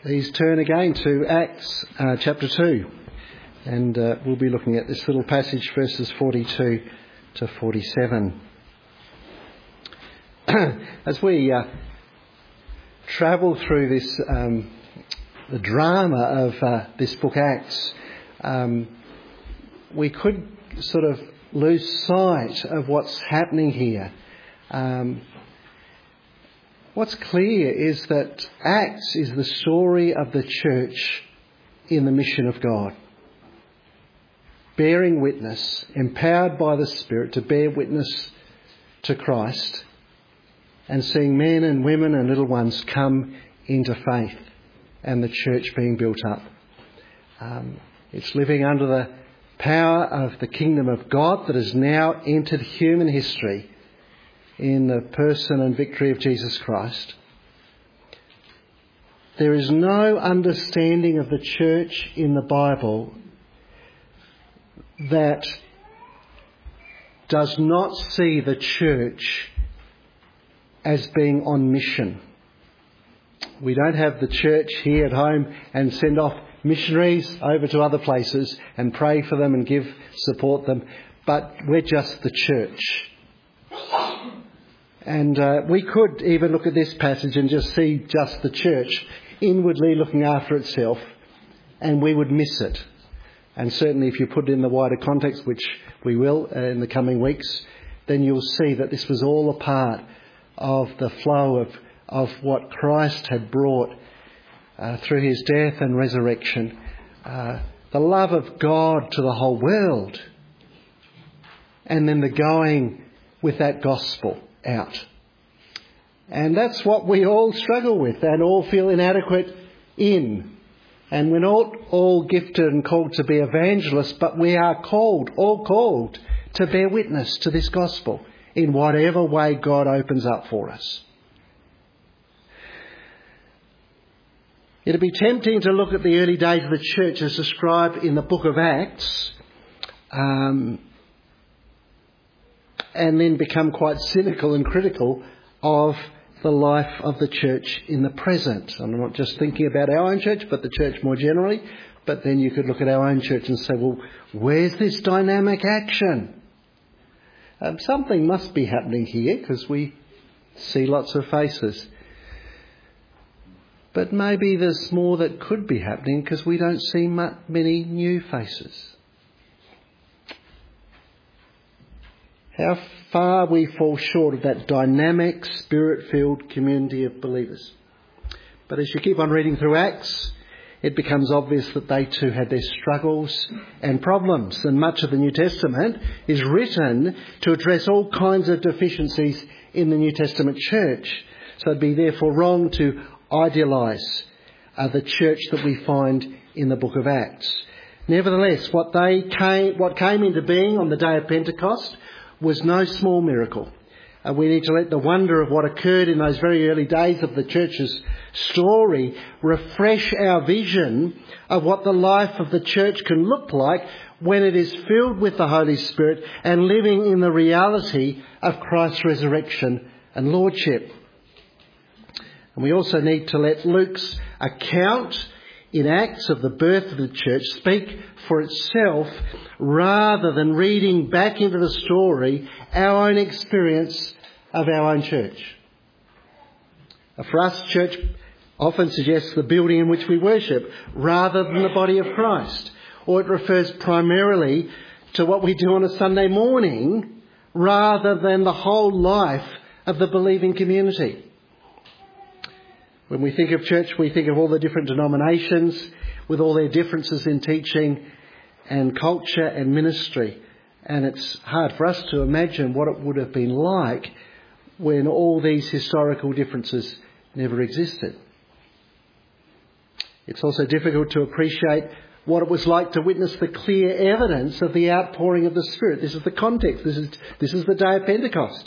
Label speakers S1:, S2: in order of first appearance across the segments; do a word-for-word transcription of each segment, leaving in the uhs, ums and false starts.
S1: Please turn again to Acts uh, chapter two, and uh, we'll be looking at this little passage, verses forty-two to forty-seven. As we uh, travel through this, um, the drama of uh, this book Acts, um, we could sort of lose sight of what's happening here. Um, What's clear is that Acts is the story of the church in the mission of God, bearing witness, empowered by the Spirit to bear witness to Christ, and seeing men and women and little ones come into faith and the church being built up. Um, it's living under the power of the kingdom of God that has now entered human history in the person and victory of Jesus Christ. There is no understanding of the church in the Bible that does not see the church as being on mission. We don't have the church here at home and send off missionaries over to other places and pray for them and give support them, but we're just the church. And uh, we could even look at this passage and just see just the church inwardly looking after itself, and we would miss it. And certainly if you put it in the wider context, which we will uh, in the coming weeks, then you'll see that this was all a part of the flow of, of what Christ had brought uh, through his death and resurrection. Uh, the love of God to the whole world, and then the going with that gospel out. And that's what we all struggle with and all feel inadequate in. And we're not all gifted and called to be evangelists, but we are called, all called, to bear witness to this gospel in whatever way God opens up for us. It'd be tempting to look at the early days of the church as described in the book of Acts, um, and then become quite cynical and critical of the life of the church in the present. I'm not just thinking about our own church, but the church more generally. But then you could look at our own church and say, well, where's this dynamic action? Um, something must be happening here because we see lots of faces. But maybe there's more that could be happening because we don't see many new faces. How far we fall short of that dynamic, spirit-filled community of believers. But as you keep on reading through Acts, it becomes obvious that they too had their struggles and problems. And much of the New Testament is written to address all kinds of deficiencies in the New Testament church. So it'd be therefore wrong to idealise uh, the church that we find in the book of Acts. Nevertheless, what they came, what came into being on the day of Pentecost was no small miracle. Uh, we need to let the wonder of what occurred in those very early days of the church's story refresh our vision of what the life of the church can look like when it is filled with the Holy Spirit and living in the reality of Christ's resurrection and lordship. And we also need to let Luke's account in Acts of the birth of the church speak for itself rather than reading back into the story our own experience of our own church. For us, church often suggests the building in which we worship rather than the body of Christ. Or it refers primarily to what we do on a Sunday morning rather than the whole life of the believing community. When we think of church, we think of all the different denominations with all their differences in teaching and culture and ministry. And it's hard for us to imagine what it would have been like when all these historical differences never existed. It's also difficult to appreciate what it was like to witness the clear evidence of the outpouring of the Spirit. This is the context. This is, this is the day of Pentecost.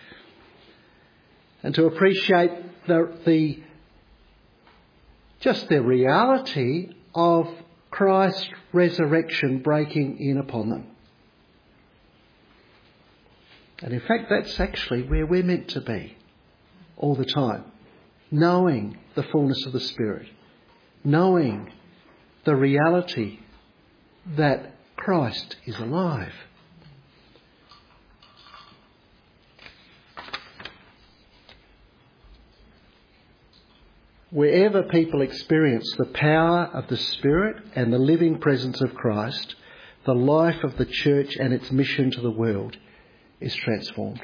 S1: And to appreciate the, the just the reality of Christ's resurrection breaking in upon them. And in fact, that's actually where we're meant to be all the time, knowing the fullness of the Spirit, knowing the reality that Christ is alive. Wherever people experience the power of the Spirit and the living presence of Christ, the life of the church and its mission to the world is transformed.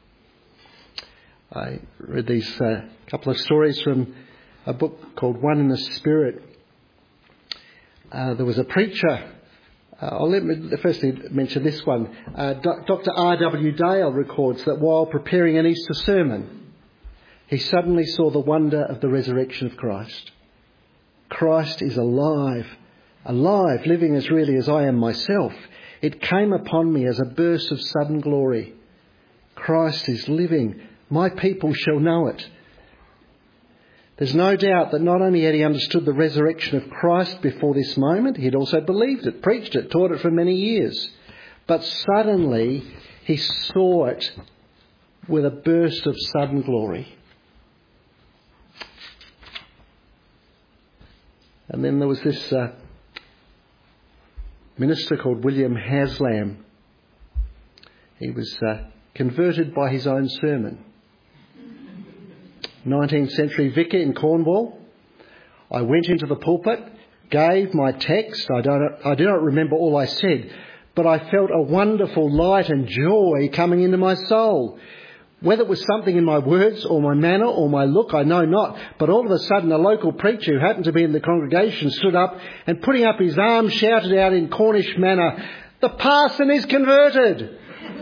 S1: I read these uh, couple of stories from a book called One in the Spirit. Uh, there was a preacher. Uh, I'll let me firstly mention this one. Uh, Doctor R W Dale records that while preparing an Easter sermon, he suddenly saw the wonder of the resurrection of Christ. Christ is alive, alive, living as really as I am myself. It came upon me as a burst of sudden glory. Christ is living. My people shall know it. There's no doubt that not only had he understood the resurrection of Christ before this moment, he had also believed it, preached it, taught it for many years. But suddenly he saw it with a burst of sudden glory. And then there was this uh, minister called William Haslam. He was uh, converted by his own sermon. nineteenth century vicar in Cornwall. I went into the pulpit, gave my text. I don't, I do not remember all I said, but I felt a wonderful light and joy coming into my soul. Whether it was something in my words or my manner or my look, I know not. But all of a sudden, a local preacher who happened to be in the congregation stood up and, putting up his arm, shouted out in Cornish manner, "The parson is converted!"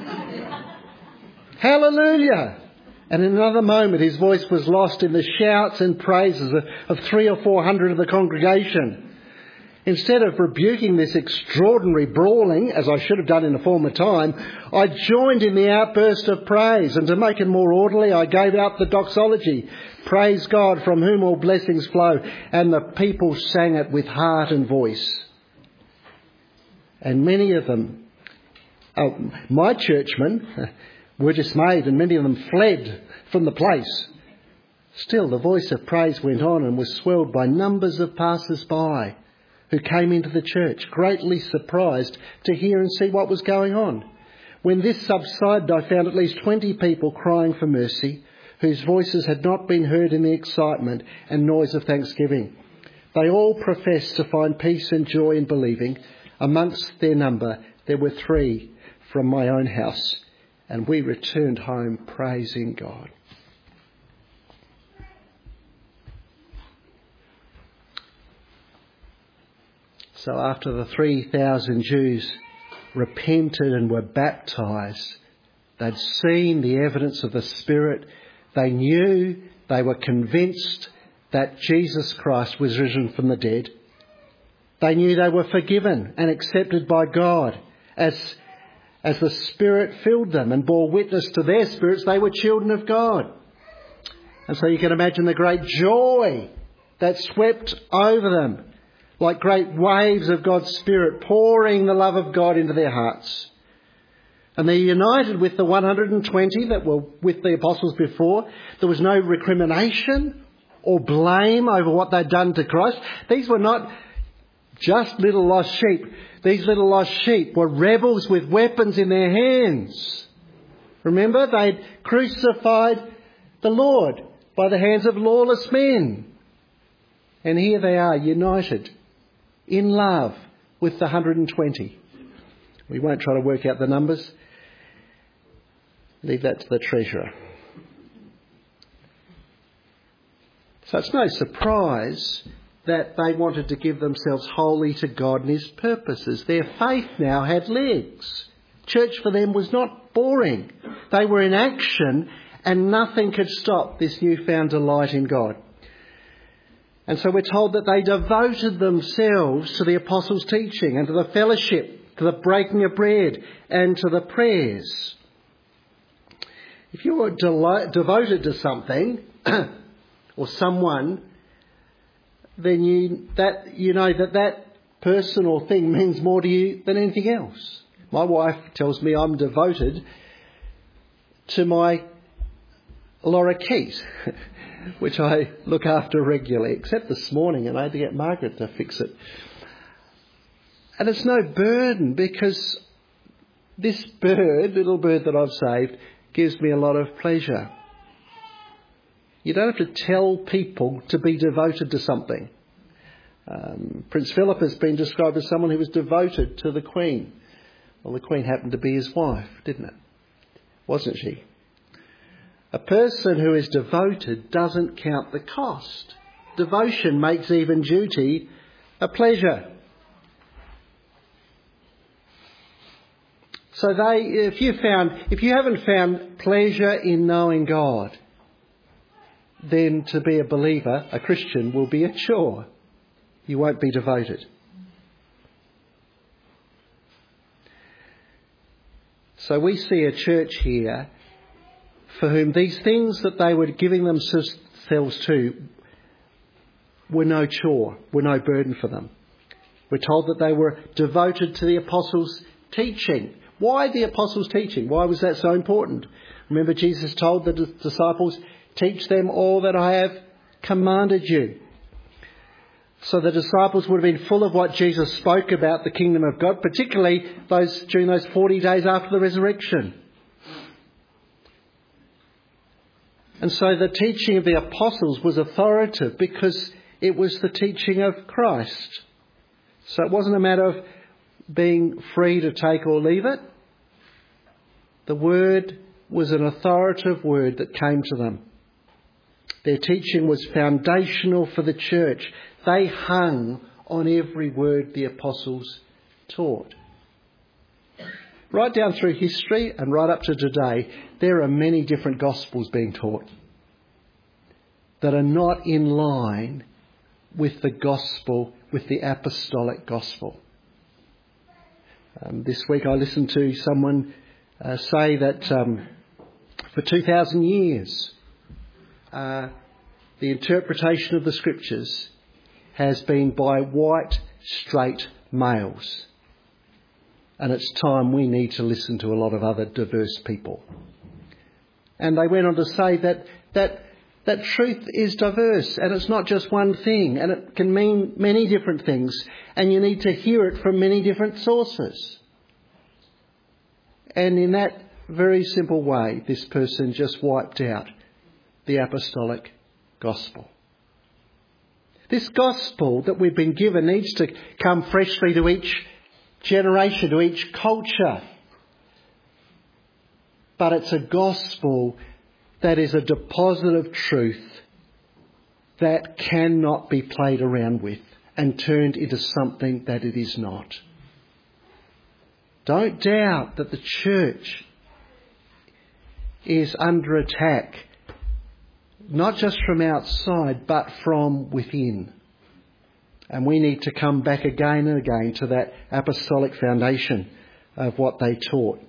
S1: Hallelujah! And in another moment, his voice was lost in the shouts and praises of, of three or four hundred of the congregation. Instead of rebuking this extraordinary brawling, as I should have done in a former time, I joined in the outburst of praise, and to make it more orderly, I gave out the doxology, "Praise God, from whom all blessings flow," and the people sang it with heart and voice. And many of them, uh, my churchmen, were dismayed, and many of them fled from the place. Still, the voice of praise went on and was swelled by numbers of passers-by who came into the church, greatly surprised to hear and see what was going on. When this subsided, I found at least twenty people crying for mercy, whose voices had not been heard in the excitement and noise of thanksgiving. They all professed to find peace and joy in believing. Amongst their number, there were three from my own house, and we returned home praising God. So after the three thousand Jews repented and were baptised, they'd seen the evidence of the Spirit. They knew, they were convinced that Jesus Christ was risen from the dead. They knew they were forgiven and accepted by God. As, as the Spirit filled them and bore witness to their spirits, they were children of God. And so you can imagine the great joy that swept over them, like great waves of God's Spirit pouring the love of God into their hearts. And they're united with the one hundred twenty that were with the apostles before. There was no recrimination or blame over what they'd done to Christ. These were not just little lost sheep. These little lost sheep were rebels with weapons in their hands. Remember, they'd crucified the Lord by the hands of lawless men. And here they are, united in love with the one hundred twenty. We won't try to work out the numbers. Leave that to the treasurer. So it's no surprise that they wanted to give themselves wholly to God and his purposes. Their faith now had legs. Church for them was not boring. They were in action, and nothing could stop this newfound delight in God. And so we're told that they devoted themselves to the apostles' teaching and to the fellowship, to the breaking of bread and to the prayers. If you're del- devoted to something or someone, then you that you know that that person or thing means more to you than anything else. My wife tells me I'm devoted to my lorikeet. which I look after regularly, except this morning, and I had to get Margaret to fix it. And it's no burden, because this bird, little bird that I've saved, gives me a lot of pleasure. You don't have to tell people to be devoted to something. Um, Prince Philip has been described as someone who was devoted to the Queen. Well, the Queen happened to be his wife, didn't it? Wasn't she? A person who is devoted doesn't count the cost. Devotion makes even duty a pleasure. So they, if you found, if you haven't found pleasure in knowing God, then to be a believer, a Christian, will be a chore. You won't be devoted. So we see a church here for whom these things that they were giving themselves to were no chore, were no burden for them. We're told that they were devoted to the apostles' teaching. Why the apostles' teaching? Why was that so important? Remember, Jesus told the disciples, teach them all that I have commanded you. So the disciples would have been full of what Jesus spoke about the kingdom of God, particularly those during those forty days after the resurrection. And so the teaching of the apostles was authoritative because it was the teaching of Christ. So it wasn't a matter of being free to take or leave it. The word was an authoritative word that came to them. Their teaching was foundational for the church. They hung on every word the apostles taught. Right down through history and right up to today, there are many different gospels being taught that are not in line with the gospel, with the apostolic gospel. Um, this week I listened to someone uh, say that um, for two thousand years, uh, the interpretation of the scriptures has been by white, straight males. And it's time we need to listen to a lot of other diverse people. And they went on to say that that that truth is diverse, and it's not just one thing, and it can mean many different things, and you need to hear it from many different sources. And in that very simple way, this person just wiped out the apostolic gospel. This gospel that we've been given needs to come freshly to each generation, to each culture. But it's a gospel that is a deposit of truth that cannot be played around with and turned into something that it is not. Don't doubt that the church is under attack, not just from outside, but from within. And we need to come back again and again to that apostolic foundation of what they taught.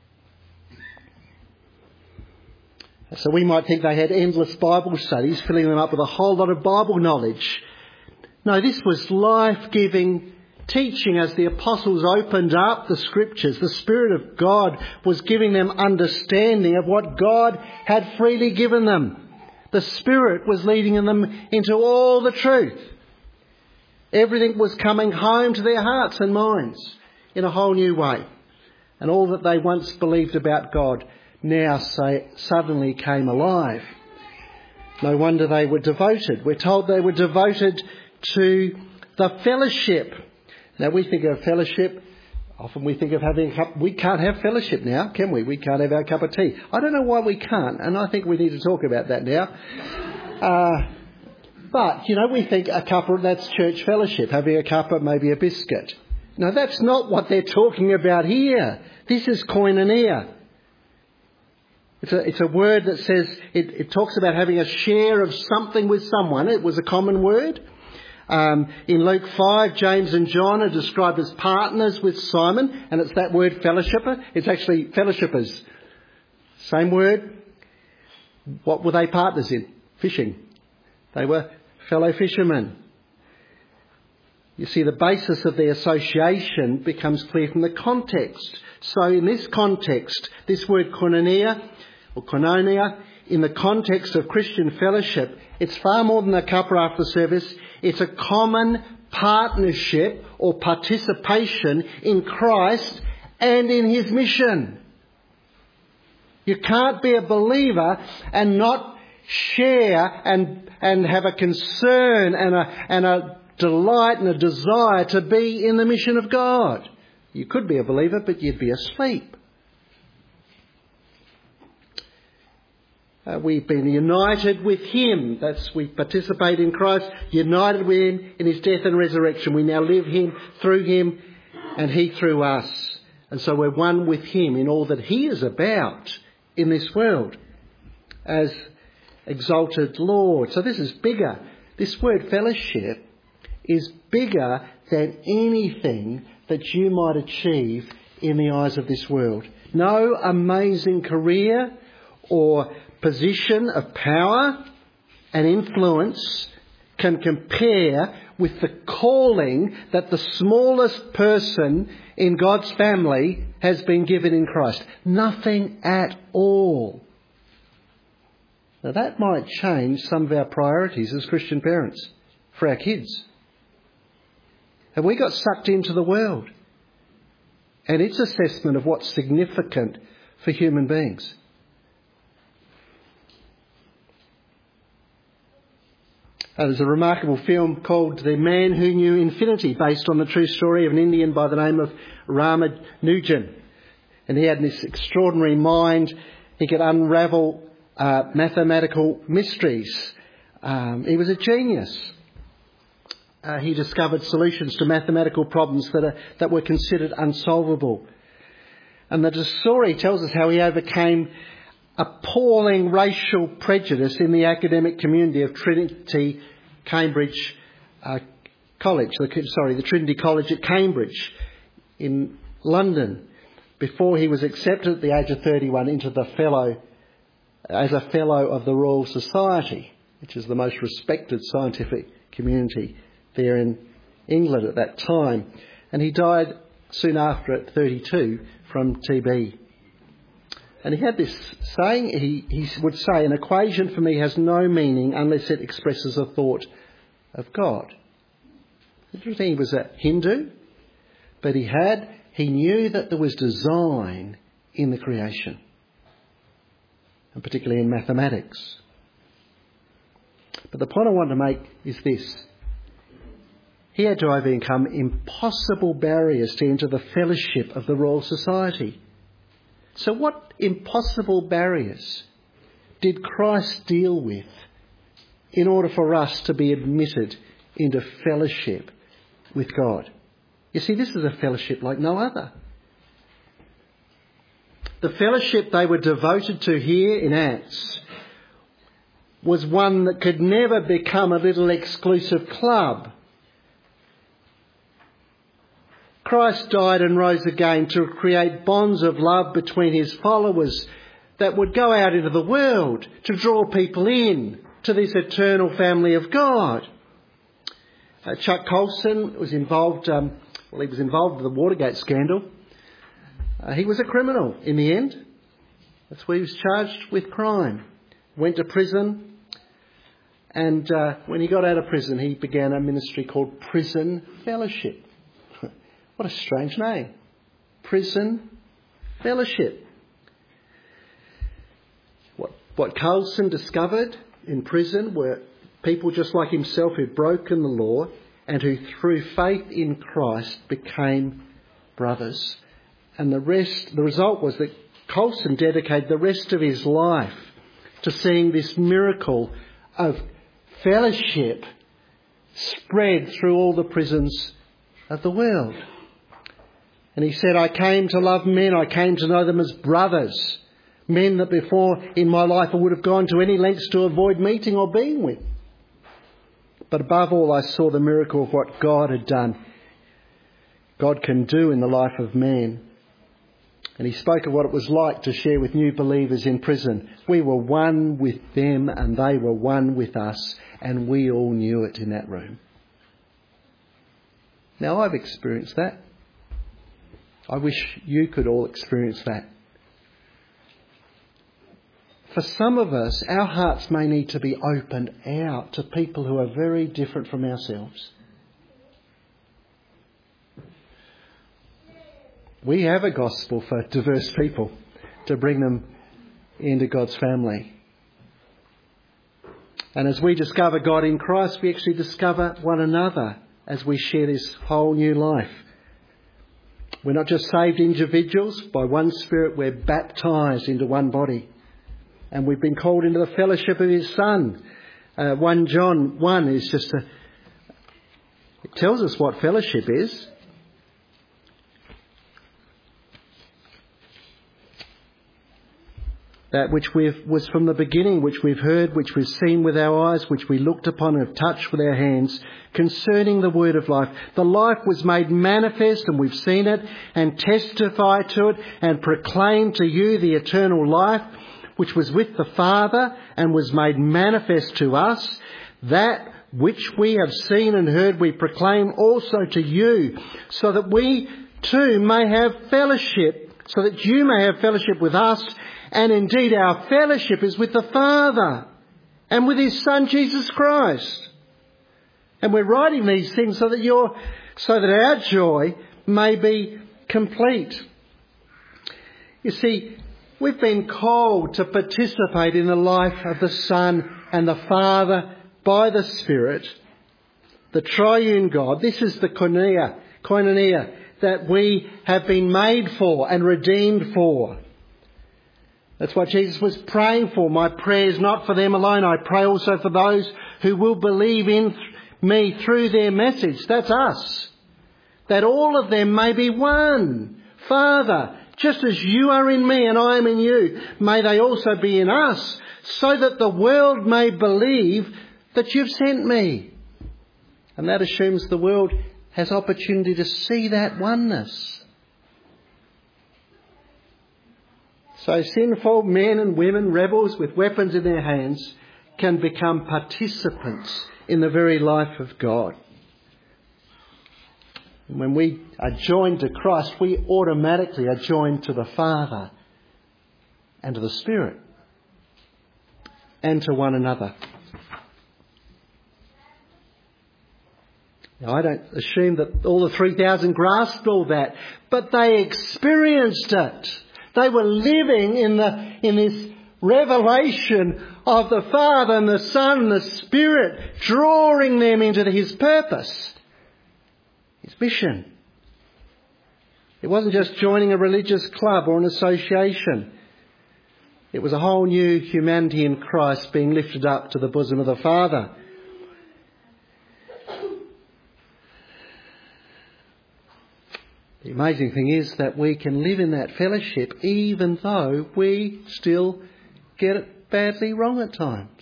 S1: So we might think they had endless Bible studies, filling them up with a whole lot of Bible knowledge. No, this was life-giving teaching as the apostles opened up the scriptures. The Spirit of God was giving them understanding of what God had freely given them. The Spirit was leading them into all the truth. Everything was coming home to their hearts and minds in a whole new way. And all that they once believed about God now say, suddenly came alive. No wonder they were devoted. We're told they were devoted to the fellowship. Now we think of fellowship, often we think of having a cup. We can't have fellowship now, can we? We can't have our cup of tea. I don't know why we can't, and I think we need to talk about that now. Uh, but, you know, we think a cuppa, that's church fellowship, having a cuppa, maybe a biscuit. No, that's not what they're talking about here. This is koinonia. It's a, it's a word that says, it, it talks about having a share of something with someone. It was a common word. Um, in Luke five, James and John are described as partners with Simon, and it's that word fellowshipper. It's actually fellowshippers. Same word. What were they partners in? Fishing. They were fellow fishermen. You see, the basis of the association becomes clear from the context. So in this context, this word koinonia, or koinonia, in the context of Christian fellowship, it's far more than a cuppa after service. It's a common partnership or participation in Christ and in his mission. You can't be a believer and not share and, and have a concern and a, and a delight and a desire to be in the mission of God. You could be a believer, but you'd be asleep. Uh, we've been united with him. That's, we participate in Christ, united with him in his death and resurrection. We now live him through him and he through us. And so we're one with him in all that he is about in this world as exalted Lord. So this is bigger. This word fellowship is bigger than anything that you might achieve in the eyes of this world. No amazing career or position of power and influence can compare with the calling that the smallest person in God's family has been given in Christ. Nothing at all. Now that might change some of our priorities as Christian parents for our kids. Have we got sucked into the world and its assessment of what's significant for human beings? Uh, there's a remarkable film called The Man Who Knew Infinity, based on the true story of an Indian by the name of Ramanujan. And he had this extraordinary mind. He could unravel uh, mathematical mysteries. Um, he was a genius. Uh, he discovered solutions to mathematical problems that are, that were considered unsolvable. And the story tells us how he overcame appalling racial prejudice in the academic community of Trinity Cambridge uh, College, the, sorry, the Trinity College at Cambridge in London, before he was accepted at the age of thirty-one into the fellow, as a fellow of the Royal Society, which is the most respected scientific community there in England at that time. And he died soon after at thirty-two from T B. And he had this saying, he, he would say, an equation for me has no meaning unless it expresses a thought of God. He was a Hindu, but he had, he knew that there was design in the creation, and particularly in mathematics. But the point I want to make is this. He had to overcome impossible barriers to enter the fellowship of the Royal Society. So what impossible barriers did Christ deal with in order for us to be admitted into fellowship with God? You see, this is a fellowship like no other. The fellowship they were devoted to here in Acts was one that could never become a little exclusive club. Christ died and rose again to create bonds of love between his followers that would go out into the world to draw people in to this eternal family of God. Uh, Chuck Colson was involved, um, well, he was involved with the Watergate scandal. Uh, he was a criminal in the end. That's where he was charged with crime. Went to prison, and uh, when he got out of prison, he began a ministry called Prison Fellowship. What a strange name. Prison Fellowship. What, what Colson discovered in prison were people just like himself who'd broken the law and who through faith in Christ became brothers. And the rest, the result was that Colson dedicated the rest of his life to seeing this miracle of fellowship spread through all the prisons of the world. And he said, I came to love men, I came to know them as brothers. Men that before in my life I would have gone to any lengths to avoid meeting or being with. But above all, I saw the miracle of what God had done. God can do in the life of man. And he spoke of what it was like to share with new believers in prison. We were one with them and they were one with us, and we all knew it in that room. Now, I've experienced that. I wish you could all experience that. for some of us, our hearts may need to be opened out to people who are very different from ourselves. We have a gospel for diverse people to bring them into God's family. And as we discover God in Christ, we actually discover one another as we share this whole new life. We're not just saved individuals. By one Spirit, we're baptised into one body. And we've been called into the fellowship of His Son. Uh, First John one is just a... It tells us what fellowship is. That which we've, was from the beginning, which we've heard, which we've seen with our eyes, which we looked upon and have touched with our hands, concerning the word of life. The life was made manifest, and we've seen it, and testify to it, and proclaim to you the eternal life, which was with the Father, and was made manifest to us. That which we have seen and heard we proclaim also to you, so that we too may have fellowship, so that you may have fellowship with us. And indeed our fellowship is with the Father and with His Son Jesus Christ. And we're writing these things so that you're, so that our joy may be complete. You see, we've been called to participate in the life of the Son and the Father by the Spirit, the triune God. This is the koinonia, koinonia that we have been made for and redeemed for. That's what Jesus was praying for. My prayer is not for them alone. I pray also for those who will believe in me through their message. That's us. That all of them may be one. Father, just as you are in me and I am in you, may they also be in us, so that the world may believe that you've sent me. And that assumes the world has opportunity to see that oneness. So sinful men and women, rebels with weapons in their hands, can become participants in the very life of God. And when we are joined to Christ, we automatically are joined to the Father and to the Spirit and to one another. Now, I don't assume that all the three thousand grasped all that, but they experienced it. They were living in the in this revelation of the Father and the Son and the Spirit, drawing them into His purpose, His mission. It wasn't just joining a religious club or an association. It was a whole new humanity in Christ being lifted up to the bosom of the Father. The amazing thing is that we can live in that fellowship even though we still get it badly wrong at times.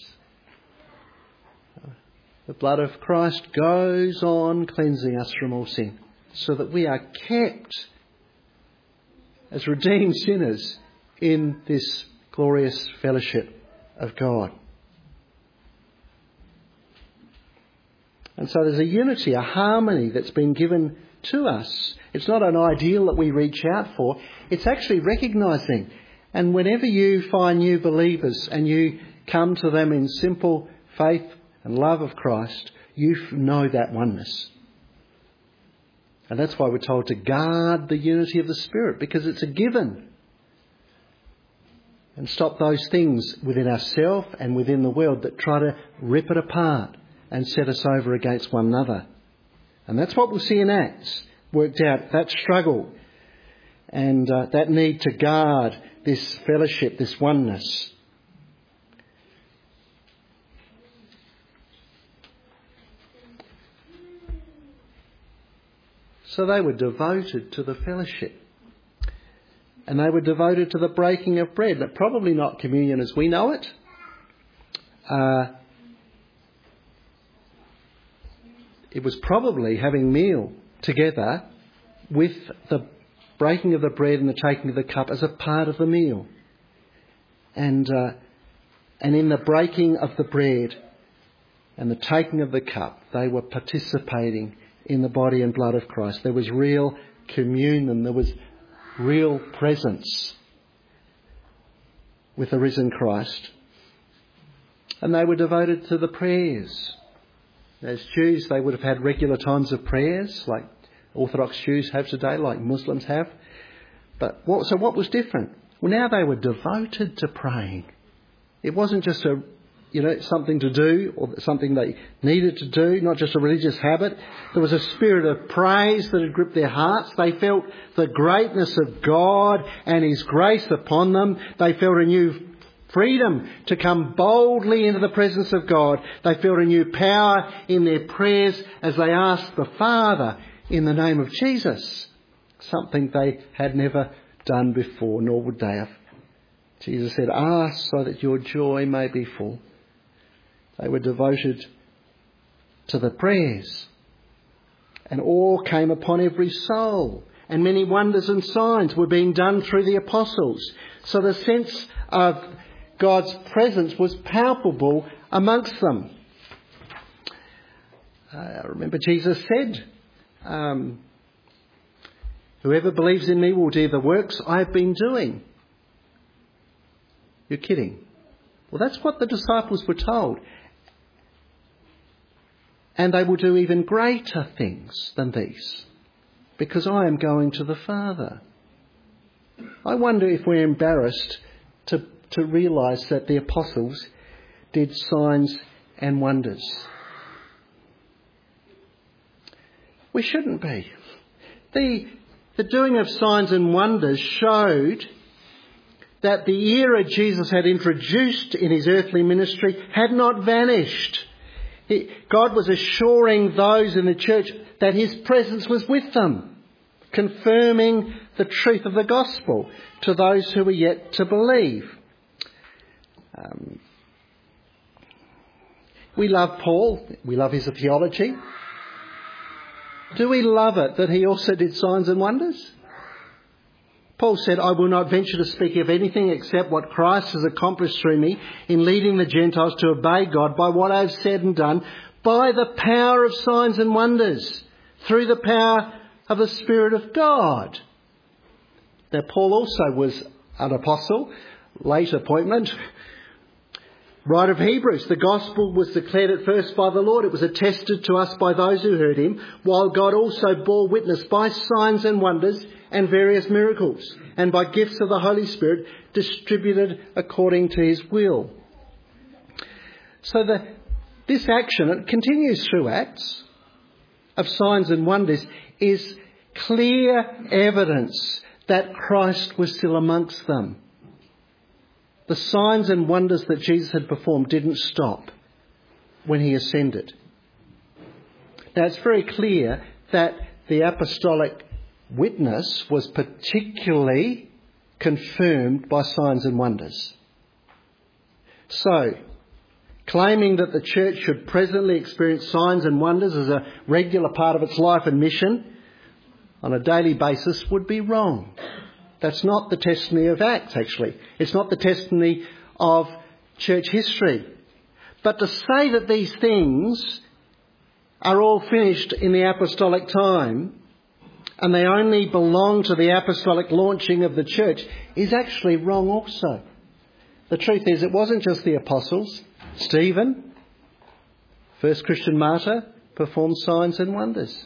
S1: The blood of Christ goes on cleansing us from all sin, so that we are kept as redeemed sinners in this glorious fellowship of God. And so there's a unity, a harmony that's been given to us. It's not an ideal that we reach out for. It's actually recognising. And whenever you find new believers and you come to them in simple faith and love of Christ, you know that oneness. And that's why we're told to guard the unity of the Spirit, because it's a given. And stop those things within ourselves and within the world that try to rip it apart and set us over against one another. And that's what we'll see in Acts, worked out, that struggle and uh, that need to guard this fellowship, this oneness. So they were devoted to the fellowship. And they were devoted to the breaking of bread. But probably not communion as we know it. Uh, it was probably having meal together with the breaking of the bread and the taking of the cup as a part of the meal. And uh, and in the breaking of the bread and the taking of the cup, they were participating in the body and blood of Christ. There was real communion. There was real presence. with the risen Christ. And they were devoted to the prayers. As Jews, they would have had regular times of prayers, like Orthodox Jews have today, like Muslims have. But what, so what was different? Well, now they were devoted to praying. It wasn't just a, you know, something to do or something they needed to do, not just a religious habit. There was a spirit of praise that had gripped their hearts. They felt the greatness of God and His grace upon them. They felt a new freedom to come boldly into the presence of God. They felt a new power in their prayers as they asked the Father in the name of Jesus, something they had never done before, nor would they have. Jesus said, ask so that your joy may be full. They were devoted to the prayers, and awe came upon every soul, and many wonders and signs were being done through the apostles. So the sense of God's presence was palpable amongst them. Uh, I remember Jesus said, um, whoever believes in me will do the works I have been doing. You're kidding. Well, that's what the disciples were told. And they will do even greater things than these, because I am going to the Father. I wonder if we're embarrassed to, to realise that the apostles did signs and wonders. We shouldn't be. The, the doing of signs and wonders showed that the era Jesus had introduced in his earthly ministry had not vanished. He, God was assuring those in the church that his presence was with them, confirming the truth of the gospel to those who were yet to believe. Um, we love Paul. We love his theology. Do we love it that he also did signs and wonders? Paul said, I will not venture to speak of anything except what Christ has accomplished through me in leading the Gentiles to obey God by what I have said and done, by the power of signs and wonders, through the power of the Spirit of God. Now, Paul also was an apostle, late appointment. Writer of Hebrews, the gospel was declared at first by the Lord. It was attested to us by those who heard him, while God also bore witness by signs and wonders and various miracles, and by gifts of the Holy Spirit distributed according to his will. So the, this action, it continues through Acts, of signs and wonders, is clear evidence that Christ was still amongst them. The signs and wonders that Jesus had performed didn't stop when he ascended. Now, it's very clear that the apostolic witness was particularly confirmed by signs and wonders. So, claiming that the church should presently experience signs and wonders as a regular part of its life and mission on a daily basis would be wrong. That's not the testimony of Acts, actually. It's not the testimony of church history. But to say that these things are all finished in the apostolic time and they only belong to the apostolic launching of the church is actually wrong also. The truth is, it wasn't just the apostles. Stephen, first Christian martyr, performed signs and wonders.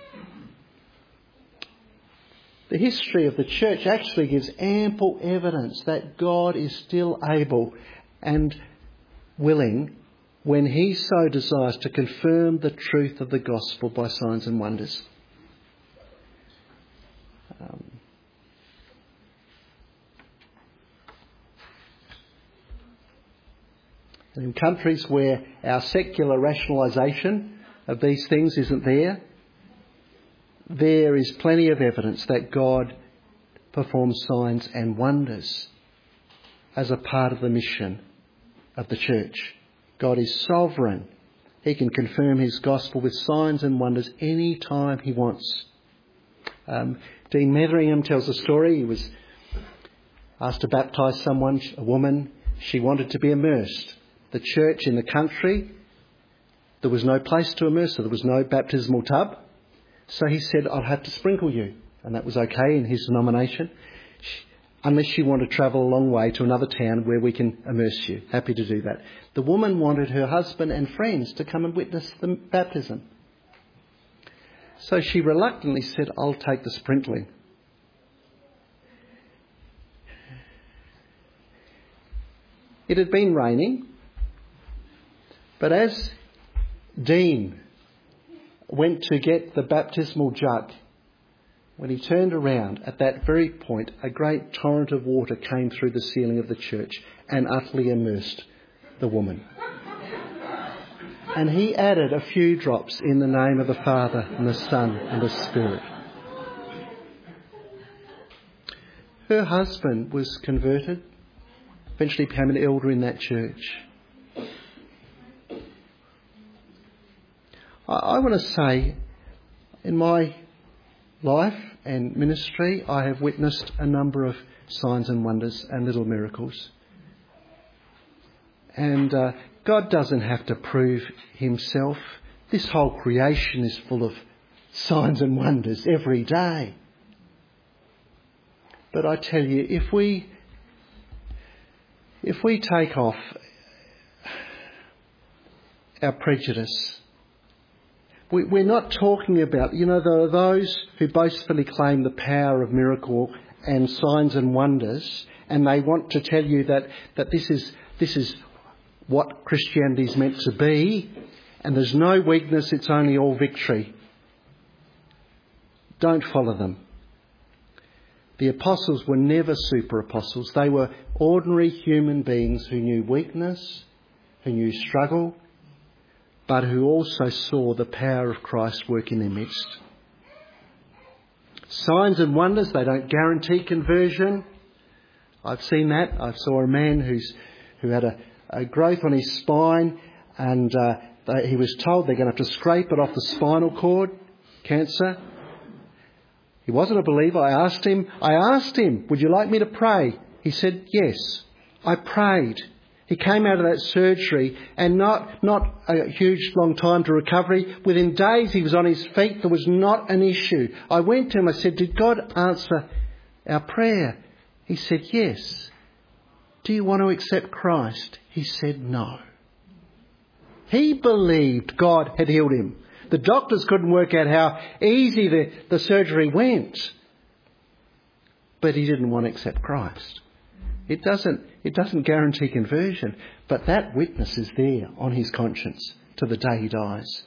S1: The history of the church actually gives ample evidence that God is still able and willing, when he so desires, to confirm the truth of the gospel by signs and wonders. Um, and in countries where our secular rationalisation of these things isn't there, there is plenty of evidence that God performs signs and wonders as a part of the mission of the church. God is sovereign. He can confirm his gospel with signs and wonders any time he wants. Um, Dean Metheringham tells a story. He was asked to baptise someone, a woman. She wanted to be immersed. The church in the country, there was no place to immerse her. There was no baptismal tub. So he said, I'll have to sprinkle you. And that was okay in his denomination. unless you want to travel a long way to another town where we can immerse you. Happy to do that. The woman wanted her husband and friends to come and witness the baptism. So she reluctantly said, I'll take the sprinkling. It had been raining, but as Dean went to get the baptismal jug, when he turned around, at that very point, a great torrent of water came through the ceiling of the church and utterly immersed the woman. And he added a few drops in the name of the Father and the Son and the Spirit. Her husband was converted, eventually became an elder in that church. I, I want to say, in my life and ministry, I have witnessed a number of signs and wonders and little miracles. And uh, God doesn't have to prove himself. This whole creation is full of signs and wonders every day. But I tell you, if we if we take off our prejudice, we, we're not talking about, you know, there are those who boastfully claim the power of miracle and signs and wonders, and they want to tell you that, that this is this is what Christianity is meant to be, and there's no weakness, it's only all victory. Don't follow them. The apostles were never super apostles. They were ordinary human beings who knew weakness, who knew struggle, but who also saw the power of Christ work in their midst. Signs and wonders, they don't guarantee conversion. I've seen that. I saw a man who's who had a a growth on his spine, and uh, they, he was told they're going to have to scrape it off the spinal cord, cancer. He wasn't a believer. I asked him, I asked him, would you like me to pray? He said, yes. I prayed. He came out of that surgery, and not, not a huge long time to recovery. Within days he was on his feet. There was not an issue. I went to him, I said, did God answer our prayer? He said, yes. Do you want to accept Christ? He said no. He believed God had healed him. The doctors couldn't work out how easy the, the surgery went. But he didn't want to accept Christ. It doesn't, it doesn't guarantee conversion, but that witness is there on his conscience to the day he dies.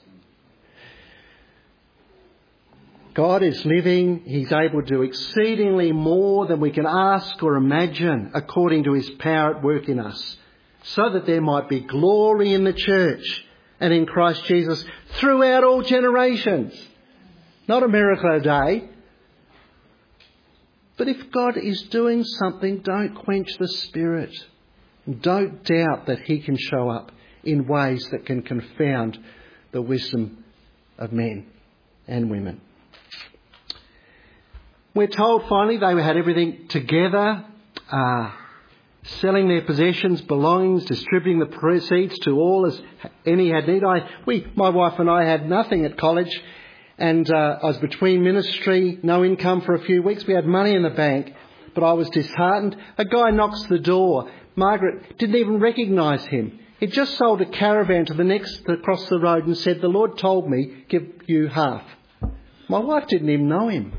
S1: God is living. He's able to do exceedingly more than we can ask or imagine according to his power at work in us, so that there might be glory in the church and in Christ Jesus throughout all generations. Not a miracle a day. But if God is doing something, don't quench the Spirit. Don't doubt that he can show up in ways that can confound the wisdom of men and women. We're told finally they had everything together, uh, selling their possessions, belongings, distributing the proceeds to all as any had need. I, we, my wife and I had nothing at college, and uh, I was between ministry, no income for a few weeks. We had money in the bank, but I was disheartened. A guy knocks the door. Margaret didn't even recognise him. He'd just sold a caravan to the next across the road and said, the Lord told me, give you half. My wife didn't even know him.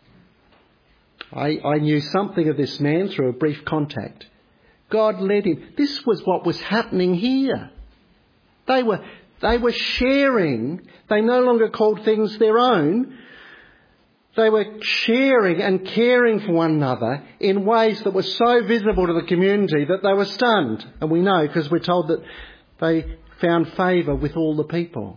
S1: I, I knew something of this man through a brief contact. God led him. This was what was happening here. They were, they were sharing. They no longer called things their own. They were sharing and caring for one another in ways that were so visible to the community that they were stunned. And we know because we're told that they found favour with all the people.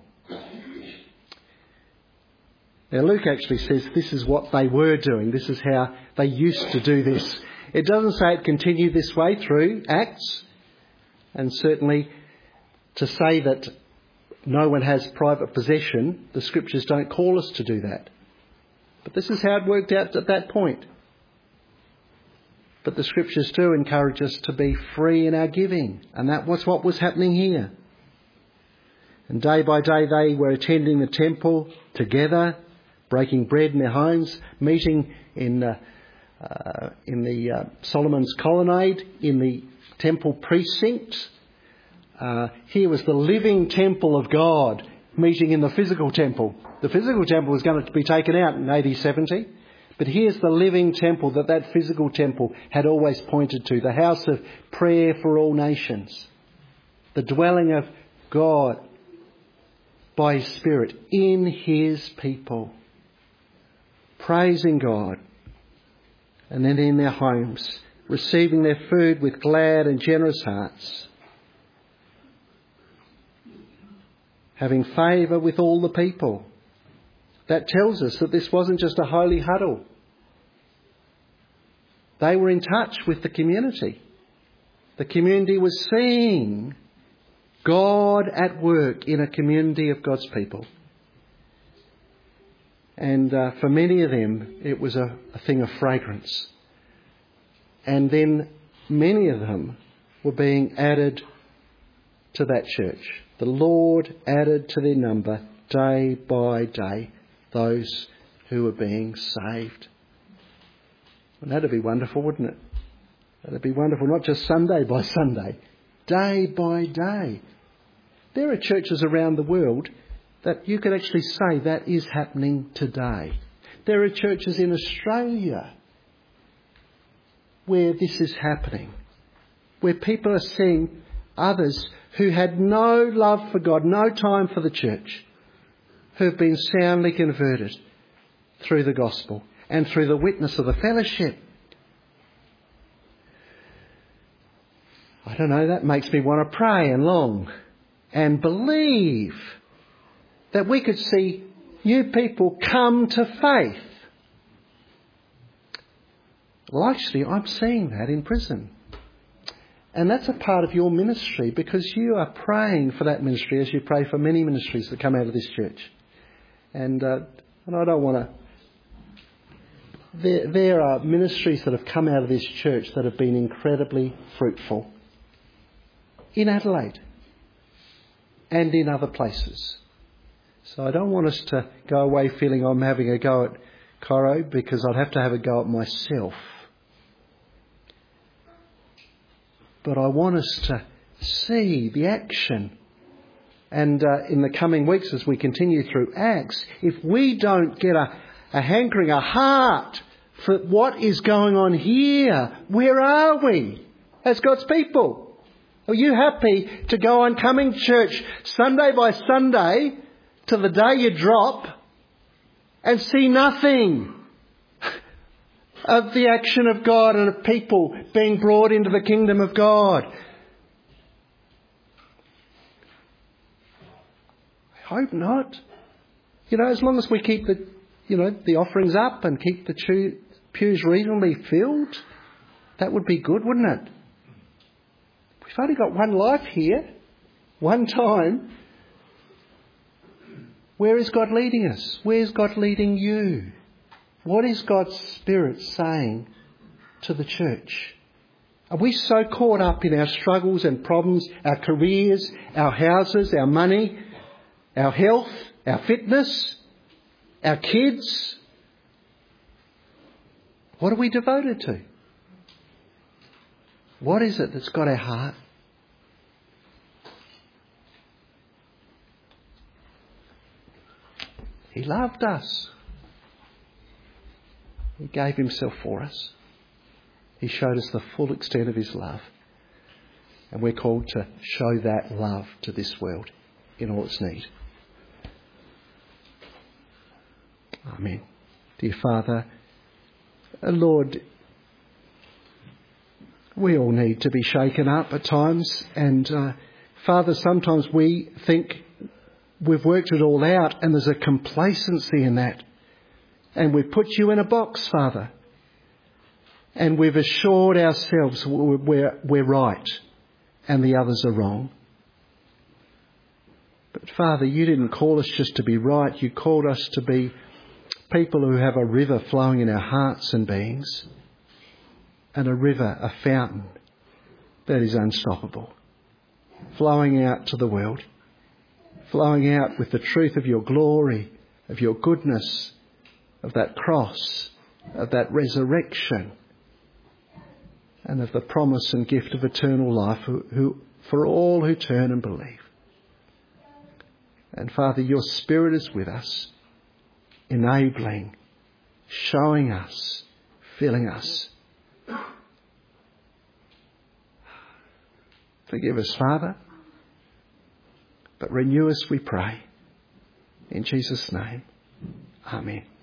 S1: Now Luke actually says this is what they were doing. This is how they used to do this. It doesn't say it continued this way through Acts. And certainly to say that no one has private possession, the scriptures don't call us to do that. But this is how it worked out at that point. But the scriptures do encourage us to be free in our giving. And that was what was happening here. And day by day they were attending the temple together, breaking bread in their homes, meeting in uh, uh, in the uh, Solomon's colonnade, in the temple precinct. Uh, here was the living temple of God meeting in the physical temple. The physical temple was going to be taken out in A D seventy. But here's the living temple that that physical temple had always pointed to. The house of prayer for all nations. The dwelling of God by His Spirit in His people. Praising God. And then in their homes, receiving their food with glad and generous hearts. Having favour with all the people. That tells us that this wasn't just a holy huddle. They were in touch with the community. The community was seeing God at work in a community of God's people. And uh, for many of them, it was a, a thing of fragrance. And then many of them were being added to that church. The Lord added to their number day by day those who were being saved. And that'd be wonderful, wouldn't it? That'd be wonderful, not just Sunday by Sunday, day by day. There are churches around the world that you could actually say that is happening today. There are churches in Australia where this is happening, where people are seeing others who had no love for God, no time for the church, who have been soundly converted through the gospel and through the witness of the fellowship. I don't know, that makes me want to pray and long and believe that we could see new people come to faith. Well, actually, I'm seeing that in prison. And that's a part of your ministry, because you are praying for that ministry as you pray for many ministries that come out of this church. And, uh, and I don't want to... There, there are ministries that have come out of this church that have been incredibly fruitful. In Adelaide. And in other places. So I don't want us to go away feeling I'm having a go at Coro, because I'd have to have a go at myself. But I want us to see the action. And uh, in the coming weeks, as we continue through Acts, if we don't get a, a hankering, a heart for what is going on here, where are we as God's people? Are you happy to go on coming to church Sunday by Sunday to the day you drop and see nothing of the action of God and of people being brought into the kingdom of God? I hope not. You know, as long as we keep the, you know, the offerings up and keep the chew, pews reasonably filled, that would be good, wouldn't it? We've only got one life here, one time. Where is God leading us? Where is God leading you? What is God's Spirit saying to the church? Are we so caught up in our struggles and problems, our careers, our houses, our money, our health, our fitness, our kids? What are we devoted to? What is it that's got our heart? He loved us. He gave himself for us. He showed us the full extent of his love. And we're called to show that love to this world in all its need. Amen. Dear Father, Lord, we all need to be shaken up at times. And uh, Father, sometimes we think we've worked it all out and there's a complacency in that. And we've put you in a box, Father. And we've assured ourselves we're, we're right and the others are wrong. But Father, you didn't call us just to be right. You called us to be people who have a river flowing in our hearts and beings. And a river, a fountain that is unstoppable. Flowing out to the world. Flowing out with the truth of your glory, of your goodness, of that cross of that resurrection and of the promise and gift of eternal life who, who, for all who turn and believe. And Father, your Spirit is with us, enabling, showing us, filling us. Forgive us, Father, but renew us, we pray. In Jesus' name, amen.